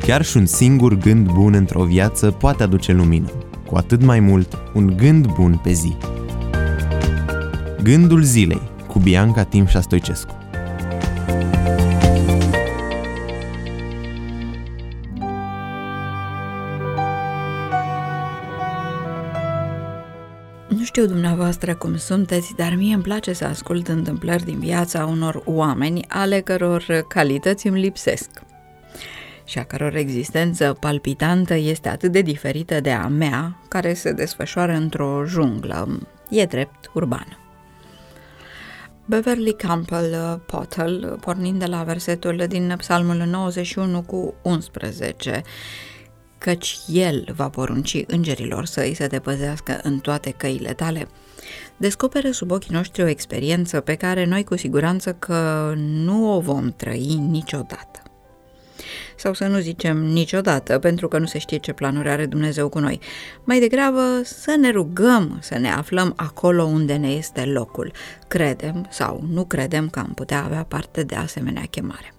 Chiar și un singur gând bun într-o viață poate aduce lumină, cu atât mai mult un gând bun pe zi. Gândul zilei cu Bianca Timșa Stoicescu. Nu știu dumneavoastră cum sunteți, dar mie îmi place să ascult întâmplări din viața unor oameni ale căror calități îmi lipsesc și a căror existență palpitantă este atât de diferită de a mea, care se desfășoară într-o junglă, e drept, urbană. Beverly Campbell Pottle, pornind de la versetul din Psalmul 91 cu 11, căci El va porunci îngerilor săi să te păzească în toate căile tale, descoperă sub ochii noștri o experiență pe care noi cu siguranță că nu o vom trăi niciodată. Sau să nu zicem niciodată, pentru că nu se știe ce planuri are Dumnezeu cu noi. Mai degrabă să ne rugăm să ne aflăm acolo unde ne este locul. Credem sau nu credem că am putea avea parte de asemenea chemare.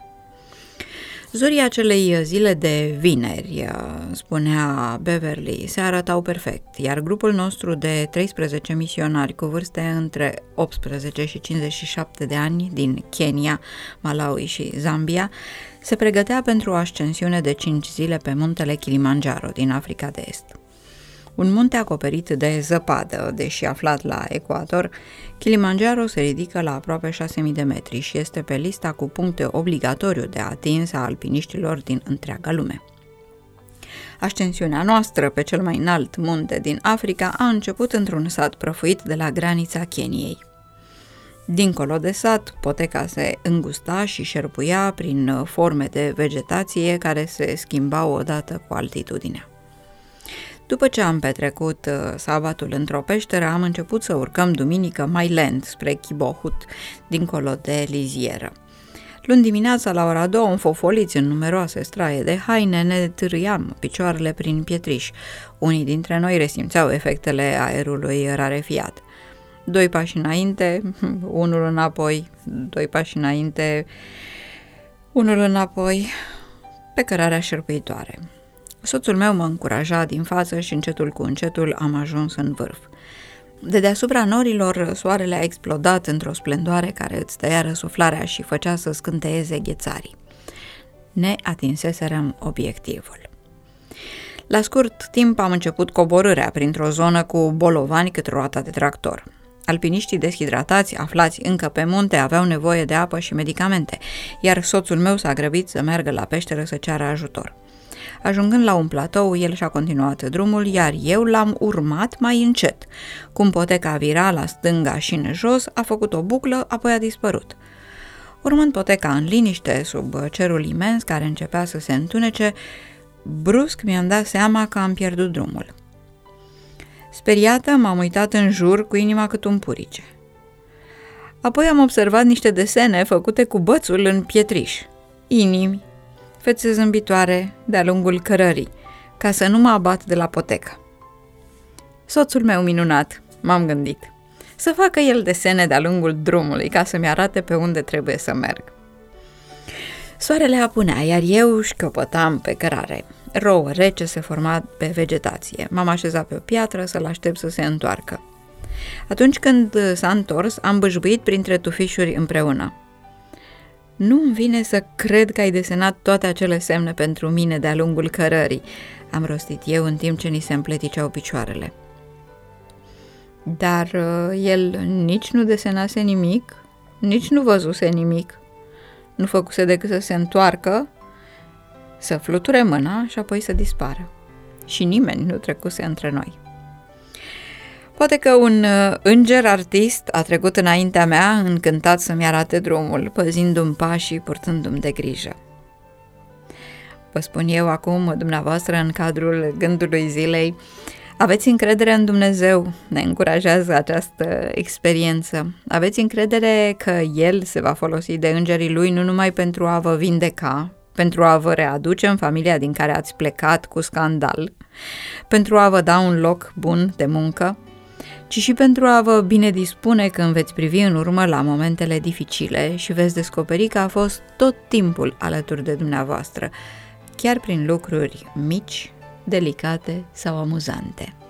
Zorii acelei zile de vineri, spunea Beverly, se arătau perfect, iar grupul nostru de 13 misionari cu vârste între 18 și 57 de ani din Kenya, Malawi și Zambia se pregătea pentru o ascensiune de 5 zile pe muntele Kilimanjaro din Africa de Est. Un munte acoperit de zăpadă, deși aflat la ecuator, Kilimanjaro se ridică la aproape 6.000 de metri și este pe lista cu puncte obligatoriu de atins a alpiniștilor din întreaga lume. Ascensiunea noastră pe cel mai înalt munte din Africa a început într-un sat prăfuit de la granița Keniei. Dincolo de sat, poteca se îngusta și șerpuia prin forme de vegetație care se schimbau odată cu altitudinea. După ce am petrecut sabatul într-o peșteră, am început să urcăm duminică mai lent spre Kibohut, dincolo de lizieră. Luni dimineața, la ora 2, înfofoliți în numeroase straie de haine, ne târâiam picioarele prin pietriș. Unii dintre noi resimțeau efectele aerului rarefiat. 2 pași înainte, unul înapoi, 2 pași înainte, unul înapoi, pe cărarea șerpuitoare. Soțul meu mă încuraja din față și încetul cu încetul am ajuns în vârf. De deasupra norilor, soarele a explodat într-o splendoare care îți tăia răsuflarea și făcea să scânteieze ghețarii. Ne atinseserăm obiectivul. La scurt timp am început coborârea printr-o zonă cu bolovani cât roata de tractor. Alpiniștii deshidratați, aflați încă pe munte, aveau nevoie de apă și medicamente, iar soțul meu s-a grăbit să meargă la peșteră să ceară ajutor. Ajungând la un platou, el și-a continuat drumul, iar eu l-am urmat mai încet. Cum poteca vira la stânga și în jos, a făcut o buclă, apoi a dispărut. Urmând poteca în liniște, sub cerul imens care începea să se întunece, brusc mi-am dat seama că am pierdut drumul. Speriată, m-am uitat în jur cu inima cât un purice. Apoi am observat niște desene făcute cu bățul în pietriș, inimi, fețe zâmbitoare de-a lungul cărării, ca să nu mă abat de la potecă. Soțul meu minunat, m-am gândit, să facă el desene de-a lungul drumului ca să-mi arate pe unde trebuie să merg. Soarele apunea, iar eu șchiopătam pe cărare. Rouă rece se forma pe vegetație. M-am așezat pe o piatră să-l aștept să se întoarcă. Atunci când s-a întors, am bâșbuit printre tufișuri împreună. Nu-mi vine să cred că ai desenat toate acele semne pentru mine de-a lungul cărării, am rostit eu în timp ce ni se împleticeau picioarele. Dar el nici nu desenase nimic, nici nu văzuse nimic. Nu făcuse decât să se întoarcă, să fluture mâna și apoi să dispară. Și nimeni nu trecuse între noi. Poate că un înger artist a trecut înaintea mea, încântat să-mi arate drumul, păzindu-mi pașii, purtându-mi de grijă. Vă spun eu acum, dumneavoastră, în cadrul gândului zilei, aveți încredere în Dumnezeu, ne încurajează această experiență. Aveți încredere că El se va folosi de îngerii Lui nu numai pentru a vă vindeca, pentru a vă readuce în familia din care ați plecat cu scandal, pentru a vă da un loc bun de muncă, ci și pentru a vă bine dispune când veți privi în urmă la momentele dificile și veți descoperi că a fost tot timpul alături de dumneavoastră, chiar prin lucruri mici, delicate sau amuzante.